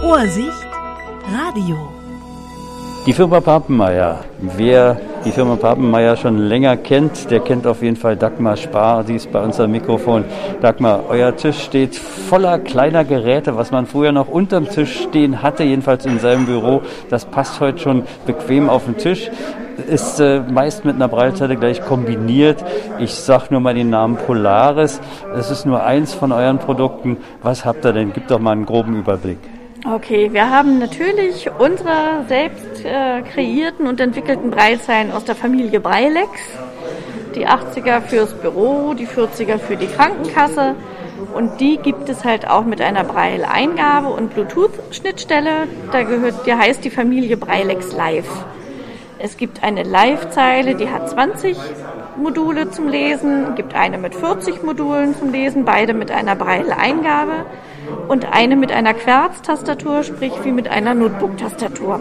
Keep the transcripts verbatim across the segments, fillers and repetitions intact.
Ohrsicht Radio. Die Firma Papenmeier. Wer die Firma Papenmeier schon länger kennt, der kennt auf jeden Fall Dagmar Spar. Sie ist bei uns am Mikrofon. Dagmar, euer Tisch steht voller kleiner Geräte, was man früher noch unterm Tisch stehen hatte, jedenfalls in seinem Büro. Das passt heute schon bequem auf den Tisch. Ist äh, meist mit einer Braillezeile gleich kombiniert. Ich sage nur mal den Namen Polaris. Es ist nur eins von euren Produkten. Was habt ihr denn? Gib doch mal einen groben Überblick. Okay, wir haben natürlich unsere selbst äh, kreierten und entwickelten Braillezeilen aus der Familie Braillex. Die achtziger fürs Büro, die vierziger für die Krankenkasse. Und die gibt es halt auch mit einer Braille-Eingabe und Bluetooth-Schnittstelle. Da gehört, die heißt die Familie Braillex Live. Es gibt eine Live-Zeile, die hat zwanzig Module zum Lesen, es gibt eine mit vierzig Modulen zum Lesen, beide mit einer Braille-Eingabe und eine mit einer Querz-Tastatur, sprich wie mit einer Notebook-Tastatur.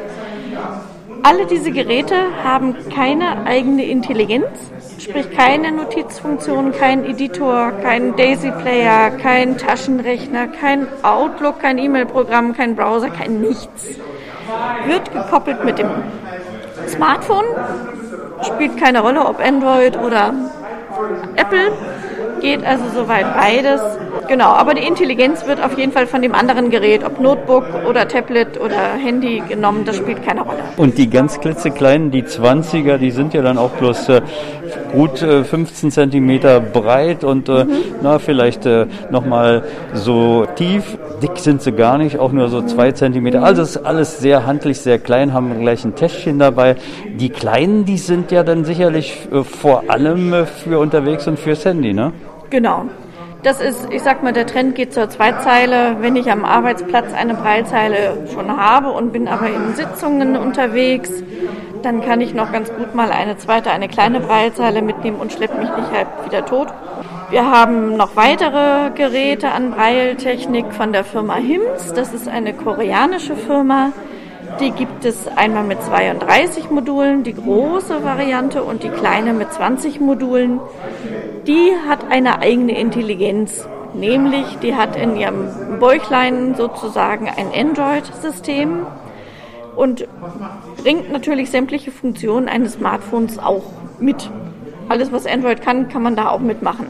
Alle diese Geräte haben keine eigene Intelligenz, sprich keine Notizfunktion, kein Editor, kein Daisy-Player, kein Taschenrechner, kein Outlook, kein E-Mail-Programm, kein Browser, kein nichts. Wird gekoppelt mit dem Smartphone, spielt keine Rolle, ob Android oder Apple, geht also soweit beides. Genau, aber die Intelligenz wird auf jeden Fall von dem anderen Gerät, ob Notebook oder Tablet oder Handy genommen, das spielt keine Rolle. Und die ganz klitzekleinen, die zwanziger, die sind ja dann auch bloß äh, gut äh, fünfzehn Zentimeter breit und äh, mhm. na vielleicht äh, nochmal so tief. Dick sind sie gar nicht, auch nur so zwei Zentimeter. Also es ist alles sehr handlich, sehr klein, haben gleich ein Täschchen dabei. Die kleinen, die sind ja dann sicherlich äh, vor allem äh, für unterwegs und fürs Handy, ne? Genau. Das ist, ich sag mal, der Trend geht zur Zweitzeile. Wenn ich am Arbeitsplatz eine Braillezeile schon habe und bin aber in Sitzungen unterwegs, dann kann ich noch ganz gut mal eine zweite, eine kleine Braillezeile mitnehmen und schleppe mich nicht halb wieder tot. Wir haben noch weitere Geräte an Braille-Technik von der Firma Hims. Das ist eine koreanische Firma. Die gibt es einmal mit zweiunddreißig Modulen, die große Variante, und die kleine mit zwanzig Modulen. Die hat eine eigene Intelligenz, nämlich die hat in ihrem Bäuchlein sozusagen ein Android-System und bringt natürlich sämtliche Funktionen eines Smartphones auch mit. Alles, was Android kann, kann man da auch mitmachen.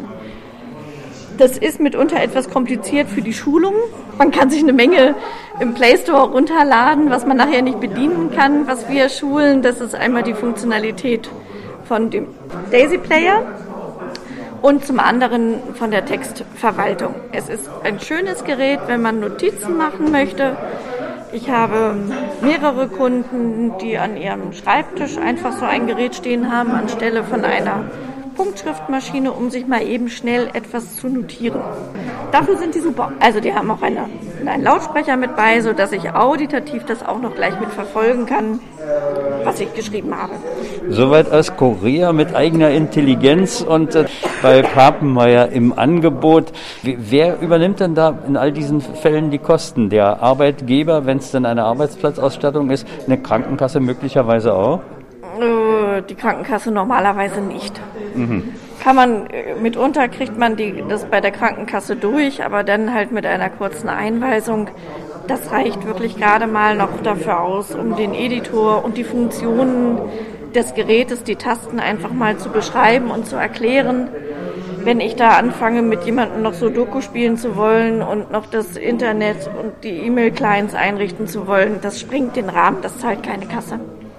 Das ist mitunter etwas kompliziert für die Schulung. Man kann sich eine Menge im Play Store runterladen, was man nachher nicht bedienen kann. Was wir schulen, das ist einmal die Funktionalität von dem Daisy Player und zum anderen von der Textverwaltung. Es ist ein schönes Gerät, wenn man Notizen machen möchte. Ich habe mehrere Kunden, die an ihrem Schreibtisch einfach so ein Gerät stehen haben, anstelle von einer Punktschriftmaschine, um sich mal eben schnell etwas zu notieren. Dafür sind die super. Also die haben auch eine, einen Lautsprecher mit bei, sodass ich auditativ das auch noch gleich mit verfolgen kann, was ich geschrieben habe. Soweit aus Korea mit eigener Intelligenz und äh, bei Papenmeier im Angebot. Wer übernimmt denn da in all diesen Fällen die Kosten? Der Arbeitgeber, wenn es denn eine Arbeitsplatzausstattung ist, eine Krankenkasse möglicherweise auch? Die Krankenkasse normalerweise nicht. Mhm. Kann man, mitunter kriegt man die, das bei der Krankenkasse durch, aber dann halt mit einer kurzen Einweisung. Das reicht wirklich gerade mal noch dafür aus, um den Editor und die Funktionen des Gerätes, die Tasten einfach mal zu beschreiben und zu erklären. Wenn ich da anfange, mit jemandem noch Sudoku spielen zu wollen und noch das Internet und die E-Mail-Clients einrichten zu wollen, das springt den Rahmen, das zahlt keine Kasse.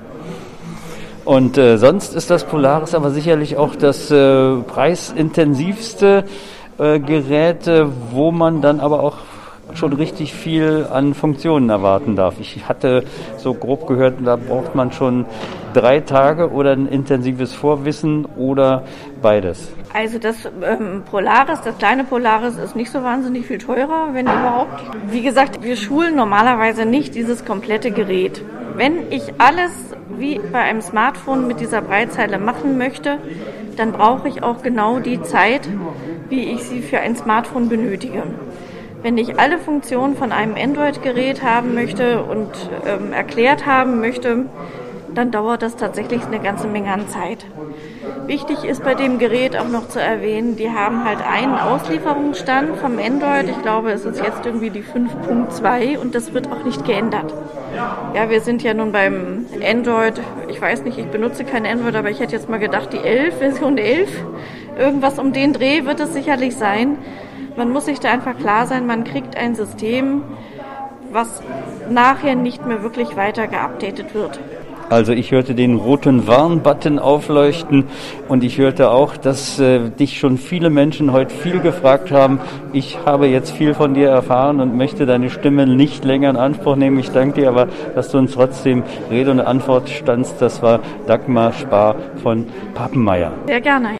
Und äh, sonst ist das Polaris aber sicherlich auch das äh, preisintensivste äh, Gerät, äh, wo man dann aber auch schon richtig viel an Funktionen erwarten darf. Ich hatte so grob gehört, da braucht man schon drei Tage oder ein intensives Vorwissen oder beides. Also das ähm, Polaris, das kleine Polaris ist nicht so wahnsinnig viel teurer, wenn überhaupt. Wie gesagt, wir schulen normalerweise nicht dieses komplette Gerät. Wenn ich alles wie bei einem Smartphone mit dieser Braillezeile machen möchte, dann brauche ich auch genau die Zeit, wie ich sie für ein Smartphone benötige. Wenn ich alle Funktionen von einem Android-Gerät haben möchte und ähm, erklärt haben möchte, dann dauert das tatsächlich eine ganze Menge an Zeit. Wichtig ist bei dem Gerät auch noch zu erwähnen, die haben halt einen Auslieferungsstand vom Android. Ich glaube, es ist jetzt irgendwie die fünf Punkt zwei und das wird auch nicht geändert. Ja, wir sind ja nun beim Android, ich weiß nicht, ich benutze kein Android, aber ich hätte jetzt mal gedacht, die elf, Version elf, irgendwas um den Dreh wird es sicherlich sein. Man muss sich da einfach klar sein, man kriegt ein System, was nachher nicht mehr wirklich weiter geupdatet wird. Also ich hörte den roten Warn-Button aufleuchten und ich hörte auch, dass äh, dich schon viele Menschen heute viel gefragt haben. Ich habe jetzt viel von dir erfahren und möchte deine Stimme nicht länger in Anspruch nehmen. Ich danke dir aber, dass du uns trotzdem Rede und Antwort standst. Das war Dagmar Spahr von Papenmeier. Sehr gerne.